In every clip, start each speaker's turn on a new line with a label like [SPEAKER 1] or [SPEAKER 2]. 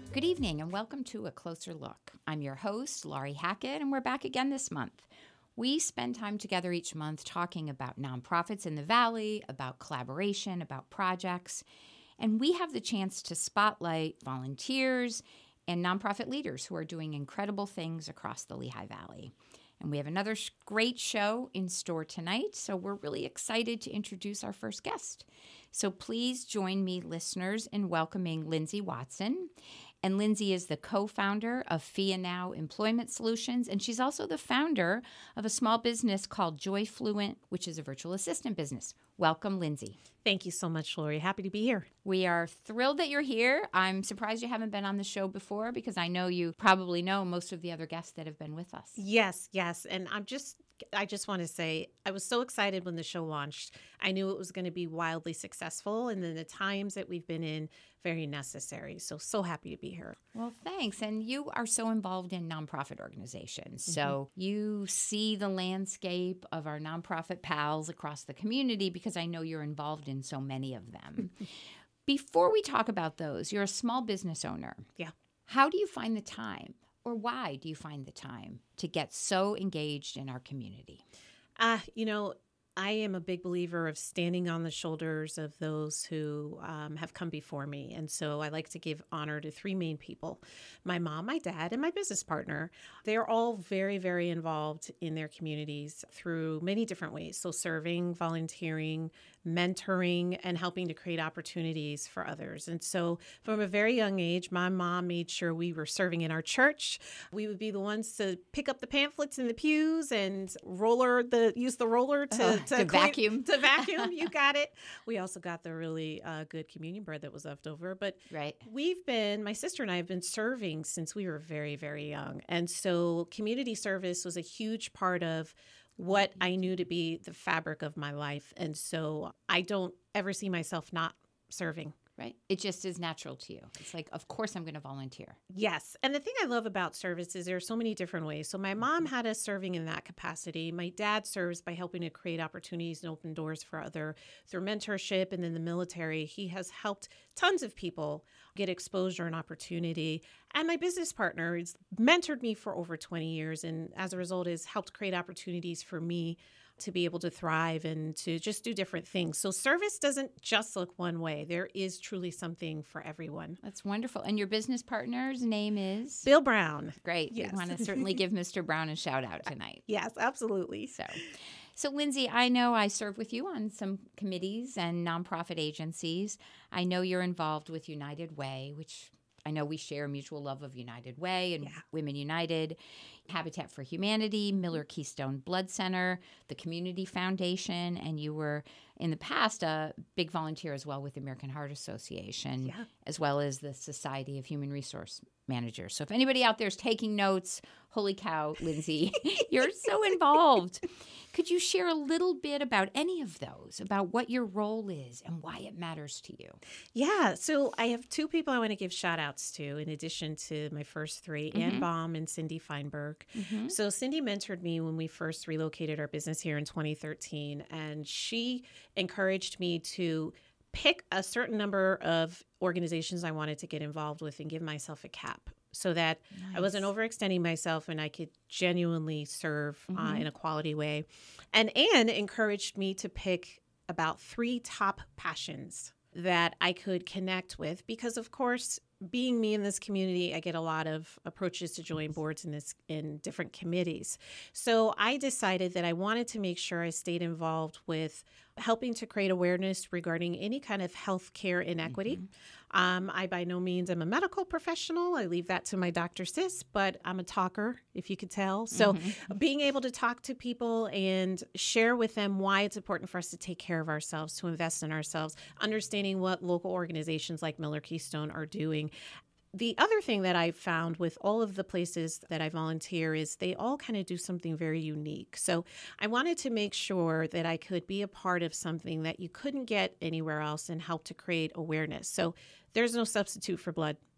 [SPEAKER 1] Good evening and welcome to A Closer Look. I'm your host, Laurie Hackett, and we're back again this month. We spend time together each month talking about nonprofits in the Valley, about collaboration, about projects, and we have the chance to spotlight volunteers and nonprofit leaders who are doing incredible things across the Lehigh Valley. And we have another great show in store tonight, so we're really excited to introduce our first guest. So please join me, listeners, in welcoming Lindsay Watson. And Lindsay is the co-founder of FIA Now Employment Solutions, and she's also the founder of a small business called Joyfluent, which is a virtual assistant business. Welcome, Lindsay.
[SPEAKER 2] Thank you so much, Lori. Happy to be here.
[SPEAKER 1] We are thrilled that you're here. I'm surprised you haven't been on the show before because I know you probably know most of the other guests that have been with us.
[SPEAKER 2] Yes. And I just want to say I was so excited when the show launched. I knew it was going to be wildly successful, and then the times that we've been in, very necessary. So happy to be here.
[SPEAKER 1] Well, thanks. And you are so involved in nonprofit organizations. So you see the landscape of our nonprofit pals across the community because I know you're involved in so many of them. Before we talk about those, you're a small business owner.
[SPEAKER 2] Yeah.
[SPEAKER 1] How do you find the time, or why do you find the time to get so engaged in our community?
[SPEAKER 2] I am a big believer of standing on the shoulders of those who have come before me. And so I like to give honor to three main people: my mom, my dad, and my business partner. They're all very, very involved in their communities through many different ways. So serving, volunteering, mentoring, and helping to create opportunities for others. And so from a very young age, my mom made sure we were serving in our church. We would be the ones to pick up the pamphlets in the pews and use the roller to
[SPEAKER 1] vacuum.
[SPEAKER 2] To vacuum, you got it. We also got the really good communion bread that was left over. But
[SPEAKER 1] right.
[SPEAKER 2] My sister and I have been serving since we were very, very young. And so community service was a huge part of what I knew to be the fabric of my life. And so I don't ever see myself not serving.
[SPEAKER 1] Right. It just is natural to you. It's like, of course, I'm going to volunteer.
[SPEAKER 2] Yes. And the thing I love about service is there are so many different ways. So my mom had us serving in that capacity. My dad serves by helping to create opportunities and open doors for other through mentorship. And then the military, he has helped tons of people get exposure and opportunity. And my business partner has mentored me for over 20 years. And as a result, has helped create opportunities for me to be able to thrive and to just do different things. So service doesn't just look one way. There is truly something for everyone.
[SPEAKER 1] That's wonderful. And your business partner's name is?
[SPEAKER 2] Bill Brown.
[SPEAKER 1] Great. Yes. We want to certainly give Mr. Brown a shout out tonight.
[SPEAKER 2] Yes, absolutely.
[SPEAKER 1] So Lindsay, I know I serve with you on some committees and nonprofit agencies. I know you're involved with United Way, which I know we share a mutual love of United Way and Women United, Habitat for Humanity, Miller Keystone Blood Center, the Community Foundation, and you were in the past a big volunteer as well with the American Heart Association, as well as the Society of Human Resource Managers. So if anybody out there is taking notes, holy cow, Lindsay, you're so involved. Could you share a little bit about any of those, about what your role is and why it matters to you?
[SPEAKER 2] Yeah. So I have two people I want to give shout outs to in addition to my first three, Ann Baum and Cindy Feinberg. So Cindy mentored me when we first relocated our business here in 2013, and she encouraged me to pick a certain number of organizations I wanted to get involved with and give myself a cap so that I wasn't overextending myself and I could genuinely serve in a quality way. And Anne encouraged me to pick about 3 top passions that I could connect with because, of course, being me in this community, I get a lot of approaches to join boards in different committees. So I decided that I wanted to make sure I stayed involved with helping to create awareness regarding any kind of healthcare inequity. I by no means am a medical professional. I leave that to my Dr. Sis, but I'm a talker, if you could tell. So being able to talk to people and share with them why it's important for us to take care of ourselves, to invest in ourselves, understanding what local organizations like Miller Keystone are doing. The other thing that I've found with all of the places that I volunteer is they all kind of do something very unique. So I wanted to make sure that I could be a part of something that you couldn't get anywhere else and help to create awareness. So there's no substitute for blood.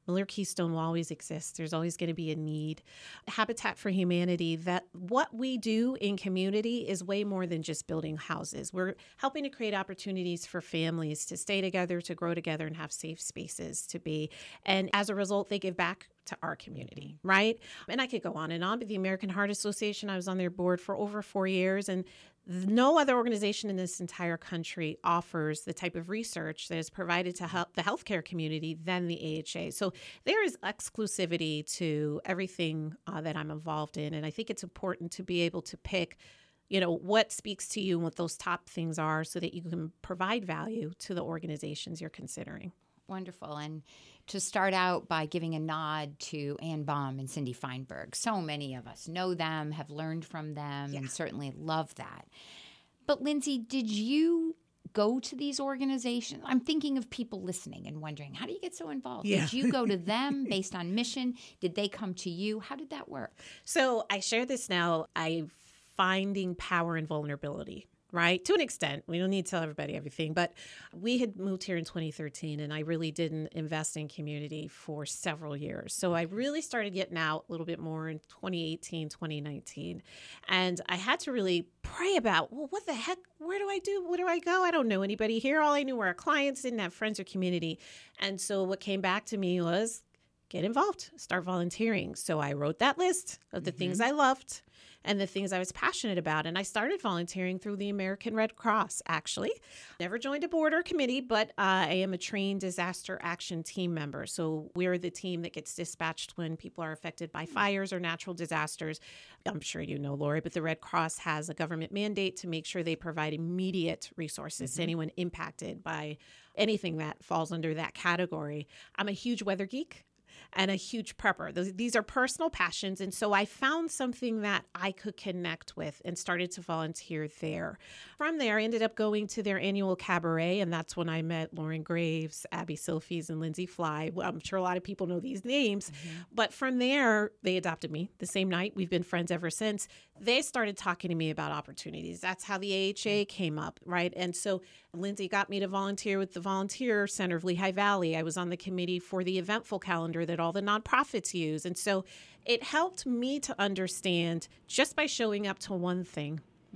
[SPEAKER 2] Miller Keystone will always exist. There's always going to be a need. Habitat for Humanity, that what we do in community is way more than just building houses. We're helping to create opportunities for families to stay together, to grow together, and have safe spaces to be. And as a result, they give back to our community, right? And I could go on, but the American Heart Association, I was on their board for over 4 years, and no other organization in this entire country offers the type of research that is provided to help the healthcare community than the AHA. So there is exclusivity to everything that I'm involved in. And I think it's important to be able to pick, what speaks to you and what those top things are so that you can provide value to the organizations you're considering.
[SPEAKER 1] Wonderful. And to start out by giving a nod to Ann Baum and Cindy Feinberg. So many of us know them, have learned from them, and certainly love that. But Lindsay, did you go to these organizations? I'm thinking of people listening and wondering, how do you get so involved? Yeah. Did you go to them based on mission? Did they come to you? How did that work?
[SPEAKER 2] So I share this now. I'm finding power in vulnerability. Right? To an extent. We don't need to tell everybody everything, but we had moved here in 2013 and I really didn't invest in community for several years. So I really started getting out a little bit more in 2018, 2019. And I had to really pray about, well, what the heck? Where do I do? Where do I go? I don't know anybody here. All I knew were our clients, didn't have friends or community. And so what came back to me was get involved, start volunteering. So I wrote that list of the things I loved and the things I was passionate about. And I started volunteering through the American Red Cross, actually. Never joined a board or committee, but I am a trained disaster action team member. So we're the team that gets dispatched when people are affected by fires or natural disasters. I'm sure you know, Lori, but the Red Cross has a government mandate to make sure they provide immediate resources to anyone impacted by anything that falls under that category. I'm a huge weather geek and a huge prepper. These are personal passions. And so I found something that I could connect with and started to volunteer there. From there, I ended up going to their annual cabaret. And that's when I met Lauren Graves, Abby Silfies, and Lindsay Fly. Well, I'm sure a lot of people know these names. But from there, they adopted me the same night. We've been friends ever since. They started talking to me about opportunities. That's how the AHA came up, right? And so Lindsay got me to volunteer with the Volunteer Center of Lehigh Valley. I was on the committee for the Eventful calendar that all the nonprofits use. And so it helped me to understand just by showing up to one thing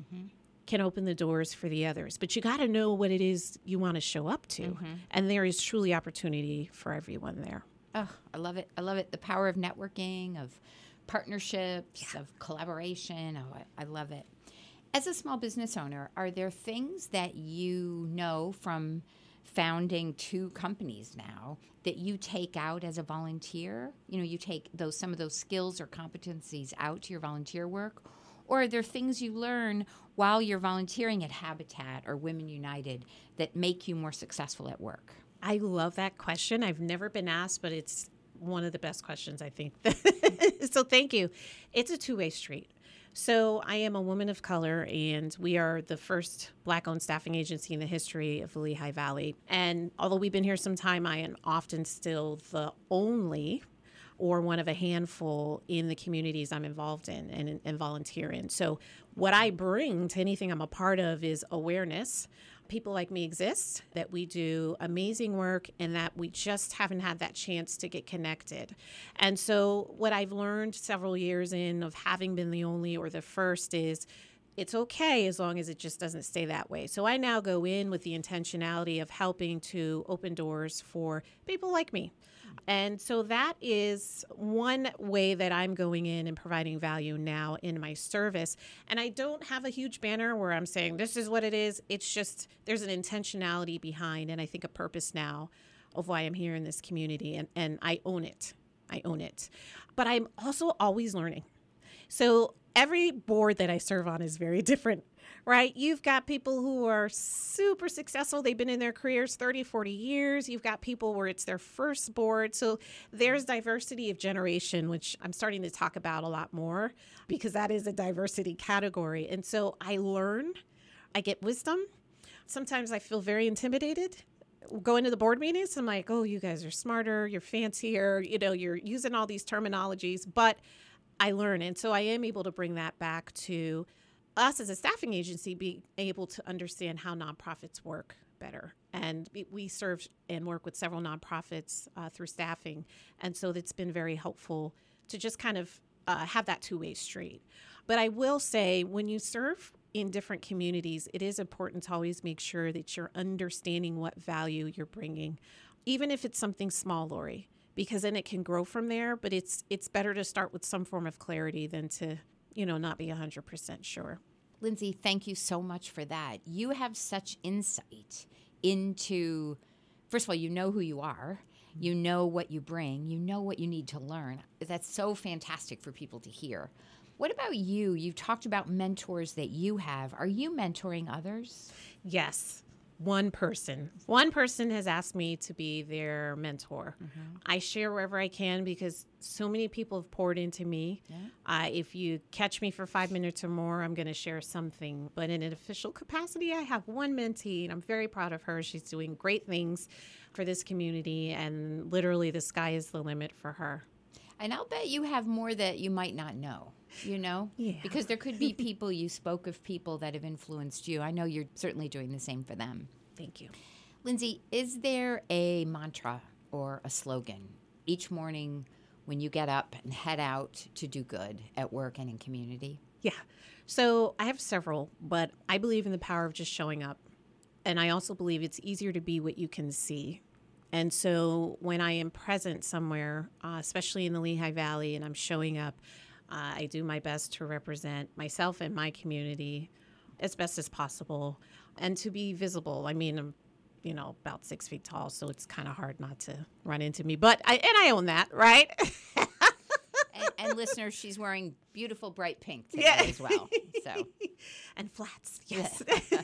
[SPEAKER 2] can open the doors for the others. But you got to know what it is you want to show up to. And there is truly opportunity for everyone there.
[SPEAKER 1] Oh, I love it. I love it. The power of networking, of partnerships, of collaboration. Oh, I love it. As a small business owner, are there things that you know from founding 2 companies now that you take out as a volunteer? You take some of those skills or competencies out to your volunteer work? Or are there things you learn while you're volunteering at Habitat or Women United that make you more successful at work?
[SPEAKER 2] I love that question. I've never been asked, but it's one of the best questions, I think. So thank you. It's a two-way street. So I am a woman of color, and we are the first Black-owned staffing agency in the history of the Lehigh Valley. And although we've been here some time, I am often still the only or one of a handful in the communities I'm involved in and volunteer in. So what I bring to anything I'm a part of is awareness. People like me exist, that we do amazing work, and that we just haven't had that chance to get connected. And so what I've learned several years in of having been the only or the first is it's okay as long as it just doesn't stay that way. So I now go in with the intentionality of helping to open doors for people like me. And so that is one way that I'm going in and providing value now in my service. And I don't have a huge banner where I'm saying this is what it is. It's just there's an intentionality behind, and I think a purpose now of why I'm here in this community. And I own it. I own it. But I'm also always learning. So every board that I serve on is very different, right? You've got people who are super successful. They've been in their careers 30, 40 years. You've got people where it's their first board. So there's diversity of generation, which I'm starting to talk about a lot more because that is a diversity category. And so I learn, I get wisdom. Sometimes I feel very intimidated. Go into the board meetings, I'm like, oh, you guys are smarter, you're fancier, you're using all these terminologies, but I learn. And so I am able to bring that back to us as a staffing agency, being able to understand how nonprofits work better And we serve and work with several nonprofits through staffing. And so it's been very helpful to just kind of have that two-way street. But I will say, when you serve in different communities, it is important to always make sure that you're understanding what value you're bringing, even if it's something small, Lori, because then it can grow from there. But it's better to start with some form of clarity than to, not be 100% sure.
[SPEAKER 1] Lindsay, thank you so much for that. You have such insight into, first of all, you know who you are. You know what you bring. You know what you need to learn. That's so fantastic for people to hear. What about you? You've talked about mentors that you have. Are you mentoring others?
[SPEAKER 2] Yes. One person has asked me to be their mentor. Mm-hmm. I share wherever I can because so many people have poured into me. Yeah. If you catch me for 5 minutes or more, I'm going to share something. But in an official capacity, I have one mentee, and I'm very proud of her. She's doing great things for this community, and literally the sky is the limit for her.
[SPEAKER 1] And I'll bet you have more that you might not know,
[SPEAKER 2] Yeah.
[SPEAKER 1] Because there could be people, you spoke of people that have influenced you. I know you're certainly doing the same for them.
[SPEAKER 2] Thank you.
[SPEAKER 1] Lindsay, is there a mantra or a slogan each morning when you get up and head out to do good at work and in community?
[SPEAKER 2] Yeah. So I have several, but I believe in the power of just showing up. And I also believe it's easier to be what you can see. And so when I am present somewhere, especially in the Lehigh Valley, and I'm showing up, I do my best to represent myself and my community as best as possible and to be visible. I mean, I'm, about 6 feet tall, so it's kind of hard not to run into me. But I own that, right?
[SPEAKER 1] and listeners, she's wearing beautiful bright pink today as well. So.
[SPEAKER 2] And flats, yes.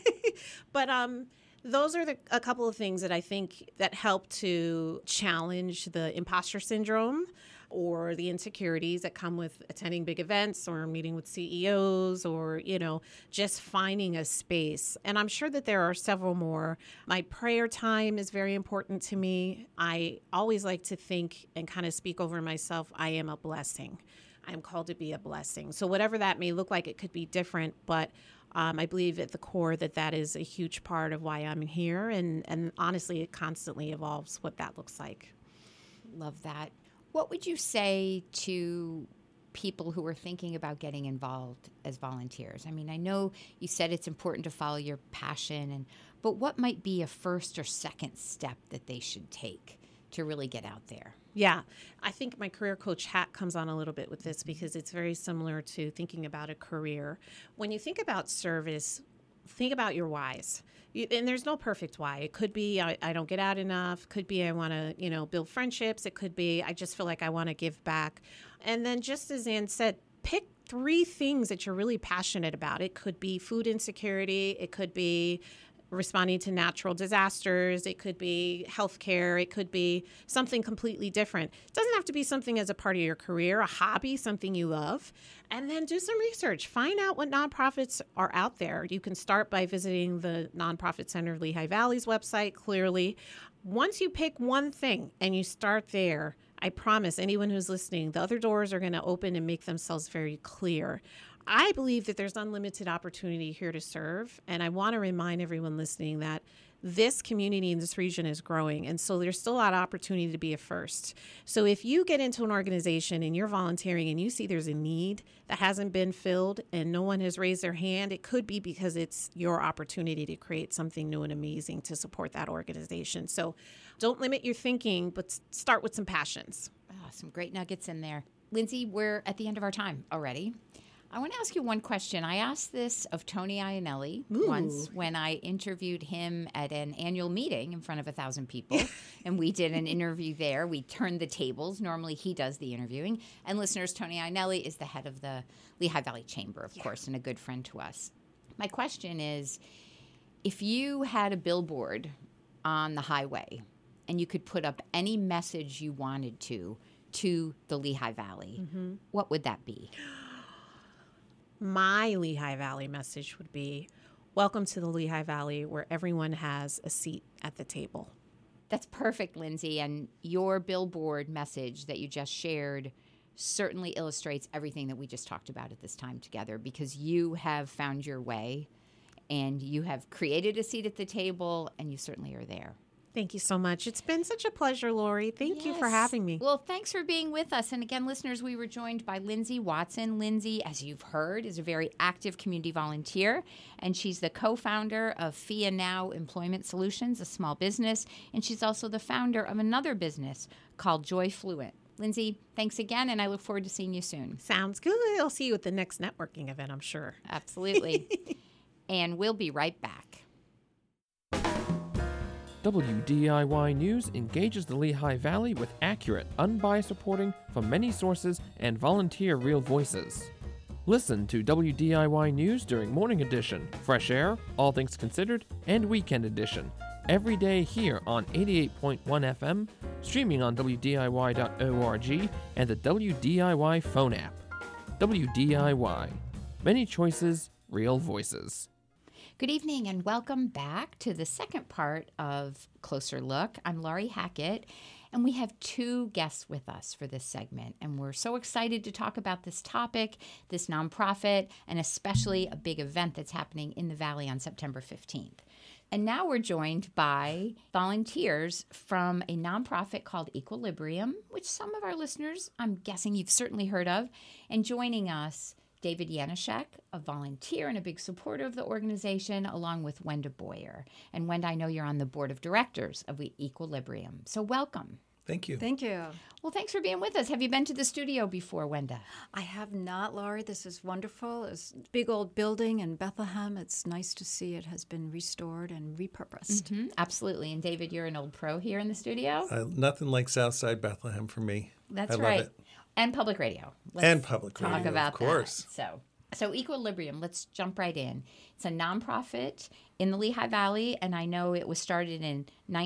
[SPEAKER 2] But those are a couple of things that I think that help to challenge the imposter syndrome or the insecurities that come with attending big events or meeting with CEOs or, just finding a space. And I'm sure that there are several more. My prayer time is very important to me. I always like to think and kind of speak over myself, I am a blessing. I'm called to be a blessing. So whatever that may look like, it could be different, but I believe at the core that is a huge part of why I'm here. And honestly, it constantly evolves what that looks like.
[SPEAKER 1] Love that. What would you say to people who are thinking about getting involved as volunteers? I mean, I know you said it's important to follow your passion, but what might be a first or second step that they should take to really get out there?
[SPEAKER 2] Yeah, I think my career coach hat comes on a little bit with this because it's very similar to thinking about a career. When you think about service, think about your whys. And there's no perfect why. It could be I don't get out enough. Could be I want to, build friendships. It could be I just feel like I want to give back. And then just as Ann said, pick 3 things that you're really passionate about. It could be food insecurity. It could be responding to natural disasters. It could be healthcare. It could be something completely different. It doesn't have to be something as a part of your career, a hobby, something you love. And then do some research. Find out what nonprofits are out there. You can start by visiting the Nonprofit Center of Lehigh Valley's website, clearly. Once you pick one thing and you start there, I promise anyone who's listening, the other doors are going to open and make themselves very clear. I believe that there's unlimited opportunity here to serve. And I want to remind everyone listening that this community in this region is growing. And so there's still a lot of opportunity to be a first. So if you get into an organization and you're volunteering and you see there's a need that hasn't been filled and no one has raised their hand, it could be because it's your opportunity to create something new and amazing to support that organization. So don't limit your thinking, but start with some passions.
[SPEAKER 1] Oh, some great nuggets in there. Lindsay, we're at the end of our time already. I want to ask you one question. I asked this of Tony Iannelli once when I interviewed him at an annual meeting in front of 1,000 people, and we did an interview there. We turned the tables. Normally, he does the interviewing. And listeners, Tony Iannelli is the head of the Lehigh Valley Chamber, of course, and a good friend to us. My question is, if you had a billboard on the highway and you could put up any message you wanted to the Lehigh Valley, what would that be?
[SPEAKER 2] My Lehigh Valley message would be, welcome to the Lehigh Valley where everyone has a seat at the table.
[SPEAKER 1] That's perfect, Lindsay. And your billboard message that you just shared certainly illustrates everything that we just talked about at this time together, because you have found your way and you have created a seat at the table, and you certainly are there.
[SPEAKER 2] Thank you so much. It's been such a pleasure, Lori. Thank you for
[SPEAKER 1] Yes.
[SPEAKER 2] having me.
[SPEAKER 1] Well, thanks for being with us. And again, listeners, we were joined by Lindsay Watson. Lindsay, as you've heard, is a very active community volunteer, and she's the co-founder of FIA Now Employment Solutions, a small business, and she's also the founder of another business called Joy Fluent. Lindsay, thanks again, and I look forward to seeing you soon.
[SPEAKER 2] Sounds good. I'll see you at the next networking event, I'm sure.
[SPEAKER 1] Absolutely. And we'll be right back.
[SPEAKER 3] WDIY News engages the Lehigh Valley with accurate, unbiased reporting from many sources and volunteer real voices. Listen to WDIY News during Morning Edition, Fresh Air, All Things Considered, and Weekend Edition, every day here on 88.1 FM, streaming on WDIY.org and the WDIY phone app. WDIY. Many choices, real voices.
[SPEAKER 1] Good evening and welcome back to the second part of Closer Look. I'm Laurie Hackett, and we have two guests with us for this segment. And we're so excited to talk about this topic, this nonprofit, and especially a big event that's happening in the Valley on September 15th. And now we're joined by volunteers from a nonprofit called Equilibrium, which some of our listeners, I'm guessing you've certainly heard of. And joining us, David Yanishek, a volunteer and a big supporter of the organization, along with Wenda Boyer. And Wenda, I know you're on the board of directors of Equilibrium. So welcome.
[SPEAKER 4] Thank you.
[SPEAKER 5] Thank you.
[SPEAKER 1] Well, thanks for being with us. Have you been to the studio before, Wenda?
[SPEAKER 5] I have not, Laurie. This is wonderful. It's a big old building in Bethlehem. It's nice to see it has been restored and repurposed.
[SPEAKER 1] Mm-hmm. Absolutely. And David, you're an old pro here in the studio.
[SPEAKER 4] Nothing like Southside Bethlehem for me.
[SPEAKER 1] That's
[SPEAKER 4] I
[SPEAKER 1] right.
[SPEAKER 4] love it.
[SPEAKER 1] And public radio.
[SPEAKER 4] And public radio,
[SPEAKER 1] talk about
[SPEAKER 4] of course.
[SPEAKER 1] that. So Equilibrium, let's jump right in. It's a nonprofit in the Lehigh Valley, and I know it was started in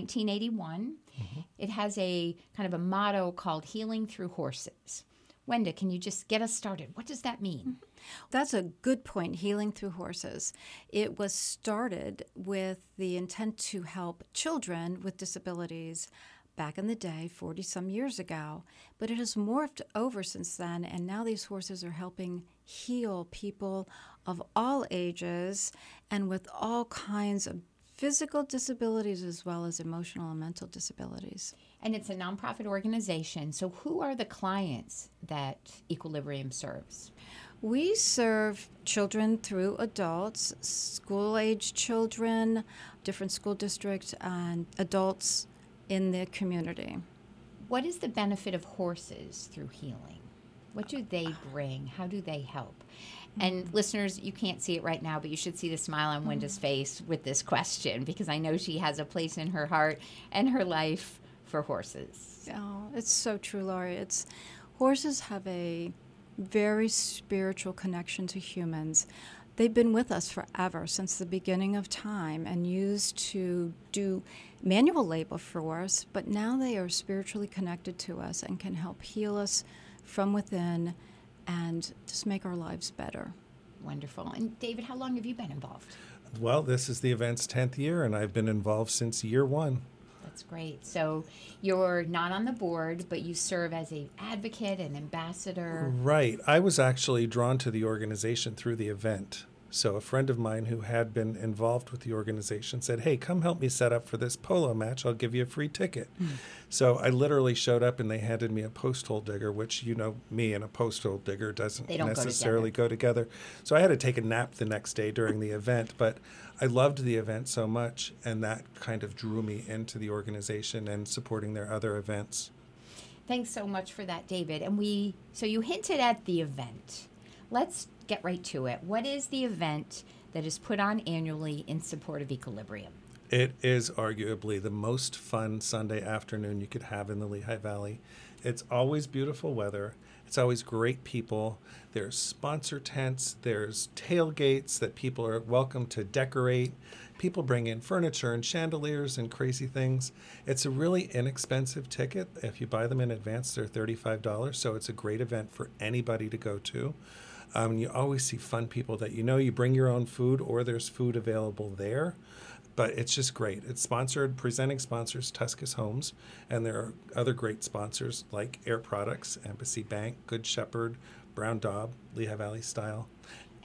[SPEAKER 1] 1981. Mm-hmm. It has a kind of a motto called Healing Through Horses. Wenda, can you just get us started? What does that mean?
[SPEAKER 5] That's a good point, Healing Through Horses. It was started with the intent to help children with disabilities back in the day, 40-some years ago, but it has morphed over since then, and now these horses are helping heal people of all ages and with all kinds of physical disabilities as well as emotional and mental disabilities.
[SPEAKER 1] And it's a nonprofit organization, so who are the clients that Equilibrium serves?
[SPEAKER 5] We serve children through adults, school-age children, different school districts, and adults in the community.
[SPEAKER 1] What is the benefit of horses through healing? What do they bring? How do they help? And listeners, you can't see it right now, but you should see the smile on Wenda's face with this question, because I know she has a place in her heart and her life for horses.
[SPEAKER 5] Oh, it's so true, Laurie. Horses have a very spiritual connection to humans. They've been with us forever, since the beginning of time, and used to do manual labor for us, but now they are spiritually connected to us and can help heal us from within and just make our lives better.
[SPEAKER 1] Wonderful. And David, how long have you been involved?
[SPEAKER 4] Well, this is the event's 10th year, and I've been involved since year one.
[SPEAKER 1] That's great. So you're not on the board, but you serve as an advocate and ambassador.
[SPEAKER 4] Right. I was actually drawn to the organization through the event. So a friend of mine who had been involved with the organization said, "Hey, come help me set up for this polo match. I'll give you a free ticket." So I literally showed up, and they handed me a post hole digger, which, you know, me and a post hole digger doesn't necessarily go together. So I had to take a nap the next day during the event, but I loved the event so much, and that kind of drew me into the organization and supporting their other events.
[SPEAKER 1] Thanks so much for that, David. And so you hinted at the event. Let's get right to it. What is the event that is put on annually in support of Equilibrium?
[SPEAKER 4] It is arguably the most fun Sunday afternoon you could have in the Lehigh Valley. It's always beautiful weather. It's always great people. There's sponsor tents. There's tailgates that people are welcome to decorate. People bring in furniture and chandeliers and crazy things. It's a really inexpensive ticket. If you buy them in advance, they're $35. So it's a great event for anybody to go to. You always see fun people that you know. You bring your own food, or there's food available there. But it's just great. It's presenting sponsors, Tuscas Homes, and there are other great sponsors like Air Products, Embassy Bank, Good Shepherd, Brown Daub, Lehigh Valley Style.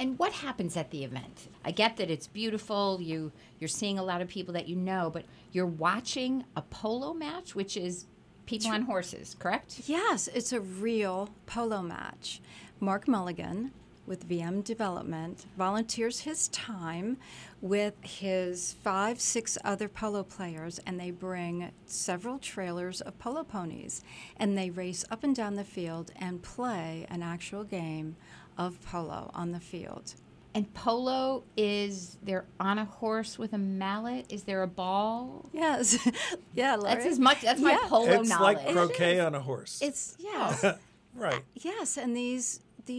[SPEAKER 1] And what happens at the event? I get that it's beautiful. You're seeing a lot of people that you know, but you're watching a polo match, which is people on horses, correct?
[SPEAKER 5] Yes, it's a real polo match. Mark Mulligan with VM Development volunteers his time with his 5-6 other polo players, and they bring several trailers of polo ponies, and they race up and down the field and play an actual game of polo on the field.
[SPEAKER 1] And polo is they're on a horse with a mallet. Is there a ball?
[SPEAKER 5] Yes, yeah, Larry.
[SPEAKER 1] That's my polo
[SPEAKER 4] It's
[SPEAKER 1] knowledge.
[SPEAKER 4] like croquet on a horse.
[SPEAKER 5] It's yes.
[SPEAKER 4] Right.
[SPEAKER 5] Yes, and these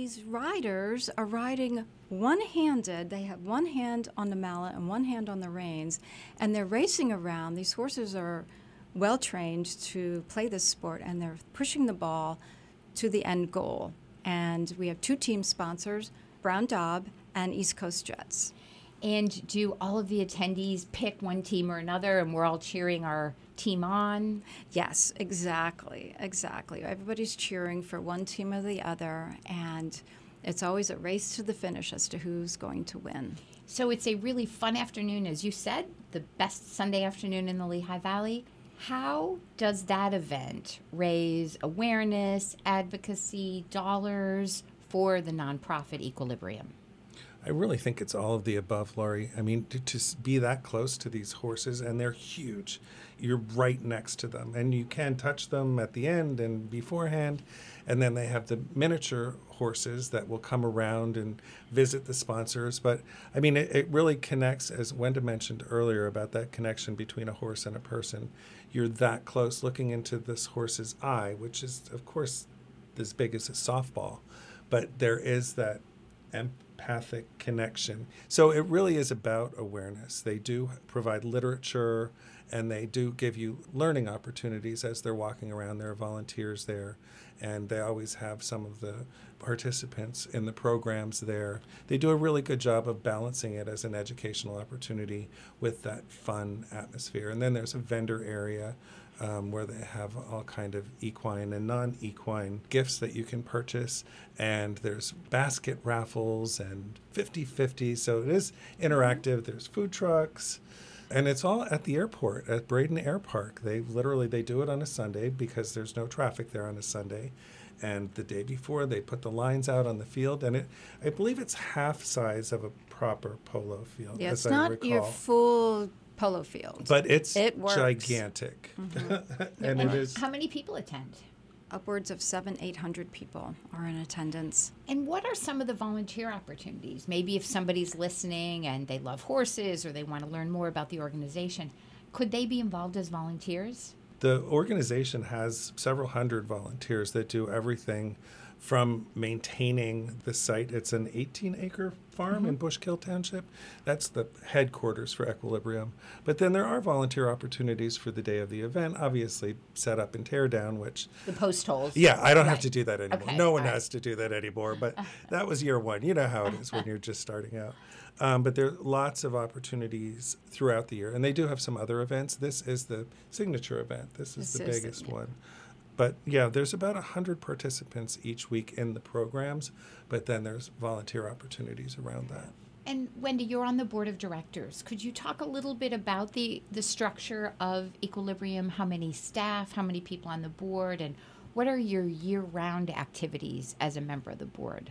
[SPEAKER 5] riders are riding one-handed. They have one hand on the mallet and one hand on the reins, and they're racing around. These horses are well trained to play this sport, and they're pushing the ball to the end goal. And we have 2 team sponsors, Brown Daub and East Coast Jets.
[SPEAKER 1] And do all of the attendees pick one team or another, and we're all cheering our team on?
[SPEAKER 5] Yes, exactly. Everybody's cheering for one team or the other, and it's always a race to the finish as to who's going to win.
[SPEAKER 1] So it's a really fun afternoon, as you said, the best Sunday afternoon in the Lehigh Valley. How does that event raise awareness, advocacy, dollars for the nonprofit Equilibrium?
[SPEAKER 4] I really think it's all of the above, Laurie. I mean, to be that close to these horses, and they're huge. You're right next to them, and you can touch them at the end and beforehand. And then they have the miniature horses that will come around and visit the sponsors. But, I mean, it really connects, as Wenda mentioned earlier, about that connection between a horse and a person. You're that close looking into this horse's eye, which is, of course, as big as a softball. But there is that empathic connection. So it really is about awareness. They do provide literature, and they do give you learning opportunities as they're walking around. There are volunteers there, and they always have some of the participants in the programs there. They do a really good job of balancing it as an educational opportunity with that fun atmosphere. And then there's a vendor area where they have all kind of equine and non-equine gifts that you can purchase. And there's basket raffles and 50-50. So it is interactive. There's food trucks. And it's all at the airport, at Braden Air Park. They do it on a Sunday because there's no traffic there on a Sunday. And the day before, they put the lines out on the field. And I believe it's half size of a proper polo field,
[SPEAKER 5] Yeah,
[SPEAKER 4] as
[SPEAKER 5] it's
[SPEAKER 4] I
[SPEAKER 5] not
[SPEAKER 4] recall.
[SPEAKER 5] your full polo field.
[SPEAKER 4] But it's
[SPEAKER 5] It works.
[SPEAKER 4] gigantic.
[SPEAKER 5] Mm-hmm.
[SPEAKER 4] And it is.
[SPEAKER 1] How many people attend?
[SPEAKER 5] Upwards of 700-800 people are in attendance.
[SPEAKER 1] And what are some of the volunteer opportunities? Maybe if somebody's listening and they love horses or they want to learn more about the organization, could they be involved as volunteers?
[SPEAKER 4] The organization has several hundred volunteers that do everything from maintaining the site. It's an 18-acre farm in Bushkill Township. That's the headquarters for Equilibrium. But then there are volunteer opportunities for the day of the event, obviously set up and tear down, which...
[SPEAKER 1] The post holes.
[SPEAKER 4] Yeah, I don't have
[SPEAKER 1] Right.
[SPEAKER 4] to do that anymore.
[SPEAKER 1] Okay,
[SPEAKER 4] No one
[SPEAKER 1] all right.
[SPEAKER 4] has to do that anymore, but that was year one. You know how it is when you're just starting out. But there are lots of opportunities throughout the year, and they do have some other events. This is the signature event. This is the biggest one. But yeah, there's about 100 participants each week in the programs, but then there's volunteer opportunities around that.
[SPEAKER 1] And Wendy, you're on the board of directors. Could you talk a little bit about the structure of Equilibrium? How many staff, how many people on the board, and what are your year-round activities as a member of the board?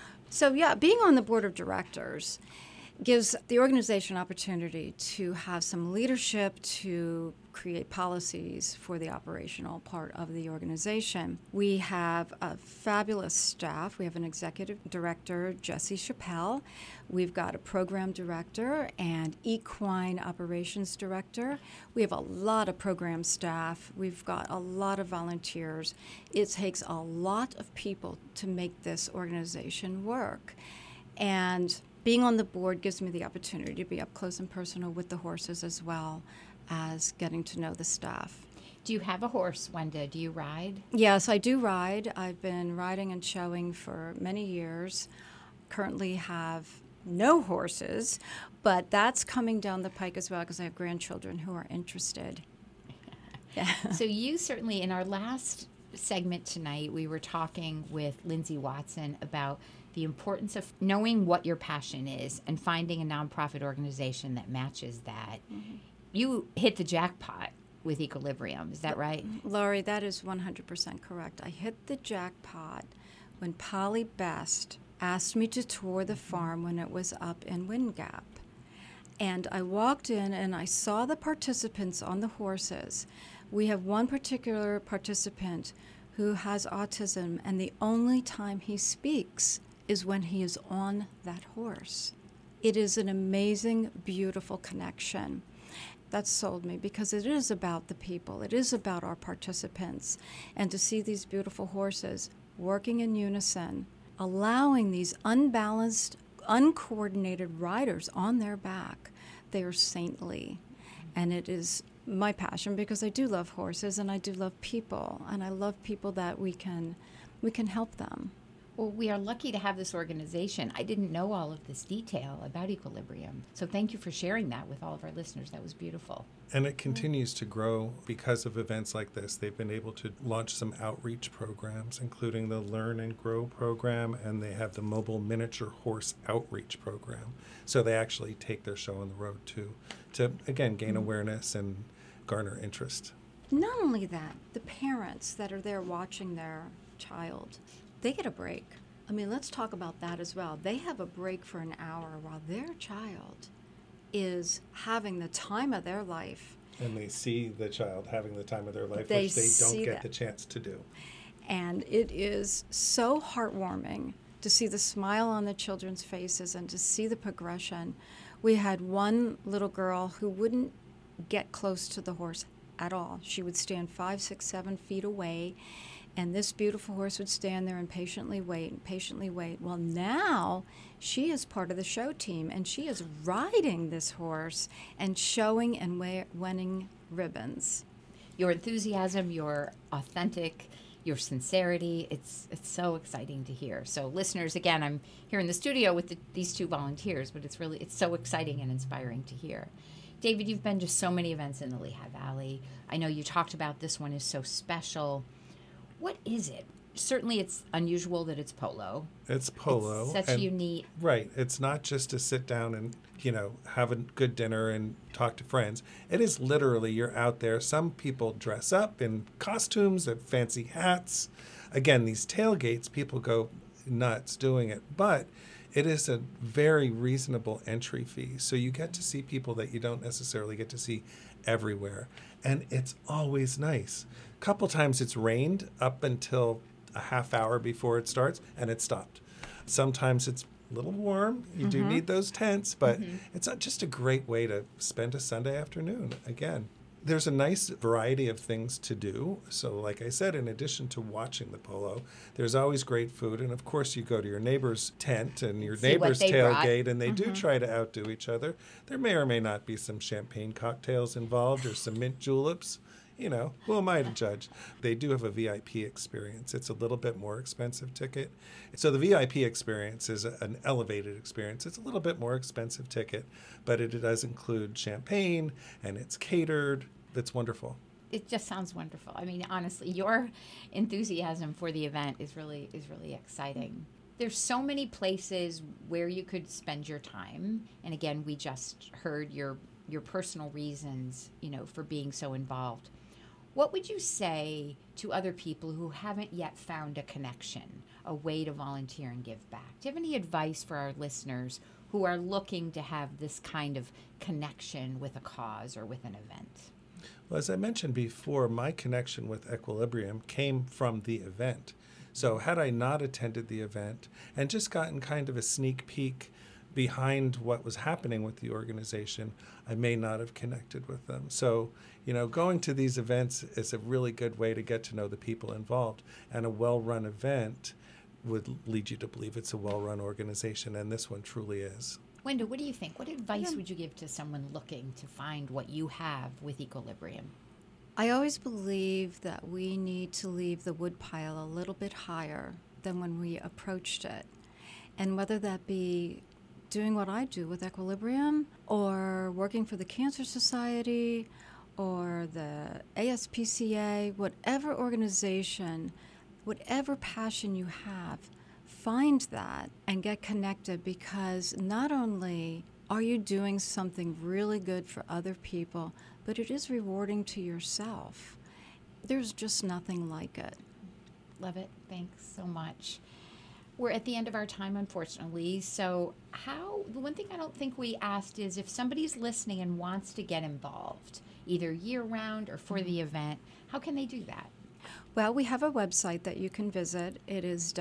[SPEAKER 5] So yeah, being on the board of directors gives the organization opportunity to have some leadership to create policies for the operational part of the organization. We have a fabulous staff. We have an executive director, Jesse Chappelle. We've got a program director and equine operations director. We have a lot of program staff. We've got a lot of volunteers. It takes a lot of people to make this organization work. And being on the board gives me the opportunity to be up close and personal with the horses as well as getting to know the staff.
[SPEAKER 1] Do you have a horse, Wenda? Do you ride?
[SPEAKER 5] Yes, I do ride. I've been riding and showing for many years. Currently have no horses, but that's coming down the pike as well because I have grandchildren who are interested.
[SPEAKER 1] So you certainly, in our last segment tonight, we were talking with Lindsay Watson about the importance of knowing what your passion is and finding a nonprofit organization that matches that. Mm-hmm. You hit the jackpot with Equilibrium. Is that right?
[SPEAKER 5] Laurie, that is 100% correct. I hit the jackpot when Polly Best asked me to tour the farm when it was up in Wind Gap. And I walked in and I saw the participants on the horses. We have one particular participant who has autism, and the only time he speaks is when he is on that horse. It is an amazing, beautiful connection. That sold me because it is about the people. It is about our participants. And to see these beautiful horses working in unison, allowing these unbalanced, uncoordinated riders on their back, they are saintly. And it is my passion because I do love horses and I do love people. And I love people that we can help them.
[SPEAKER 1] Well, we are lucky to have this organization. I didn't know all of this detail about Equilibrium. So thank you for sharing that with all of our listeners. That was beautiful.
[SPEAKER 4] And it continues to grow because of events like this. They've been able to launch some outreach programs, including the Learn and Grow program, and they have the Mobile Miniature Horse Outreach program. So they actually take their show on the road to again, gain awareness and garner interest.
[SPEAKER 5] Not only that, the parents that are there watching their child, they get a break. I mean, let's talk about that as well. They have a break for an hour while their child is having the time of their life.
[SPEAKER 4] And they see the child having the time of their life, which they don't get the chance to do.
[SPEAKER 5] And it is so heartwarming to see the smile on the children's faces and to see the progression. We had one little girl who wouldn't get close to the horse at all. She would stand 5, 6, 7 feet away, and this beautiful horse would stand there and patiently wait. Well, now she is part of the show team, and she is riding this horse and showing and winning ribbons.
[SPEAKER 1] Your enthusiasm, your authentic, your sincerity, it's so exciting to hear. So listeners, again, I'm here in the studio with these two volunteers, but it's so exciting and inspiring to hear. David, you've been to so many events in the Lehigh Valley. I know you talked about this one is so special. What is it? Certainly it's unusual that it's polo.
[SPEAKER 4] It's polo.
[SPEAKER 1] It's such unique.
[SPEAKER 4] Right. It's not just to sit down and, have a good dinner and talk to friends. It is literally you're out there. Some people dress up in costumes and fancy hats. Again, these tailgates, people go nuts doing it. But it is a very reasonable entry fee. So you get to see people that you don't necessarily get to see everywhere. And it's always nice. A couple times it's rained up until a half hour before it starts, and it stopped. Sometimes it's a little warm. You do need those tents, but it's just a great way to spend a Sunday afternoon. Again, there's a nice variety of things to do. So like I said, in addition to watching the polo, there's always great food. And of course, you go to your neighbor's tent and your neighbor's tailgate, and they do try to outdo each other. There may or may not be some champagne cocktails involved or some mint juleps. Who am I to judge? They do have a VIP experience. It's a little bit more expensive ticket. So the VIP experience is an elevated experience. It's a little bit more expensive ticket, but it does include champagne, and it's catered. It's wonderful.
[SPEAKER 1] It just sounds wonderful. I mean, honestly, your enthusiasm for the event is really exciting. There's so many places where you could spend your time. And again, we just heard your personal reasons, for being so involved. What would you say to other people who haven't yet found a connection, a way to volunteer and give back? Do you have any advice for our listeners who are looking to have this kind of connection with a cause or with an event?
[SPEAKER 4] Well, as I mentioned before, my connection with Equilibrium came from the event. So had I not attended the event and just gotten kind of a sneak peek behind what was happening with the organization, I may not have connected with them. So, going to these events is a really good way to get to know the people involved. And a well-run event would lead you to believe it's a well-run organization, and this one truly is.
[SPEAKER 1] Wenda, what do you think? What advice would you give to someone looking to find what you have with Equilibrium?
[SPEAKER 5] I always believe that we need to leave the woodpile a little bit higher than when we approached it. And whether that be doing what I do with Equilibrium, or working for the Cancer Society, or the ASPCA, whatever organization, whatever passion you have, find that and get connected, because not only are you doing something really good for other people, but it is rewarding to yourself. There's just nothing like it.
[SPEAKER 1] Love it. Thanks so much. We're at the end of our time, unfortunately. So the one thing I don't think we asked is if somebody's listening and wants to get involved, either year-round or for the event, how can they do that?
[SPEAKER 5] Well, we have a website that you can visit. It is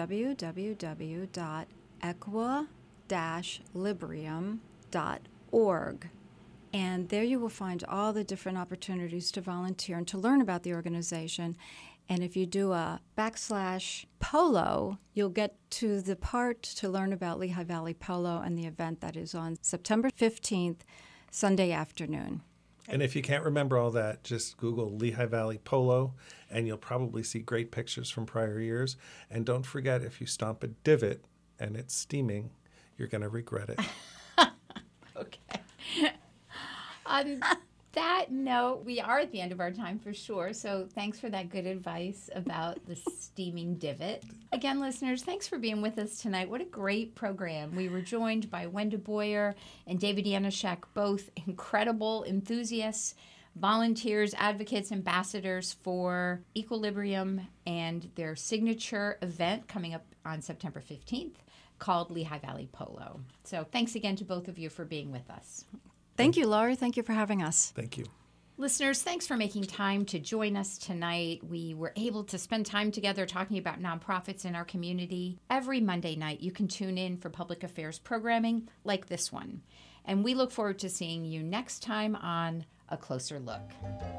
[SPEAKER 5] www.equa-librium.org. And there you will find all the different opportunities to volunteer and to learn about the organization. And if you do a /polo, you'll get to the part to learn about Lehigh Valley Polo and the event that is on September 15th, Sunday afternoon.
[SPEAKER 4] And if you can't remember all that, just Google Lehigh Valley Polo, and you'll probably see great pictures from prior years. And don't forget, if you stomp a divot and it's steaming, you're going to regret it.
[SPEAKER 1] Okay. On that note, we are at the end of our time for sure. So thanks for that good advice about the steaming divot. Again, listeners, thanks for being with us tonight. What a great program. We were joined by Wenda Boyer and David Janaszek, both incredible enthusiasts, volunteers, advocates, ambassadors for Equilibrium and their signature event coming up on September 15th called Lehigh Valley Polo. So thanks again to both of you for being with us.
[SPEAKER 5] Thank you, Laurie. Thank you for having us.
[SPEAKER 4] Thank you.
[SPEAKER 1] Listeners, thanks for making time to join us tonight. We were able to spend time together talking about nonprofits in our community. Every Monday night, you can tune in for public affairs programming like this one. And we look forward to seeing you next time on A Closer Look.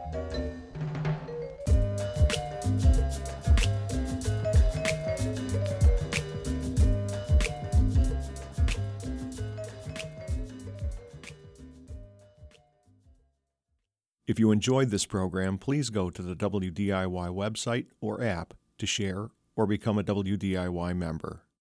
[SPEAKER 6] If you enjoyed this program, please go to the WDIY website or app to share or become a WDIY member.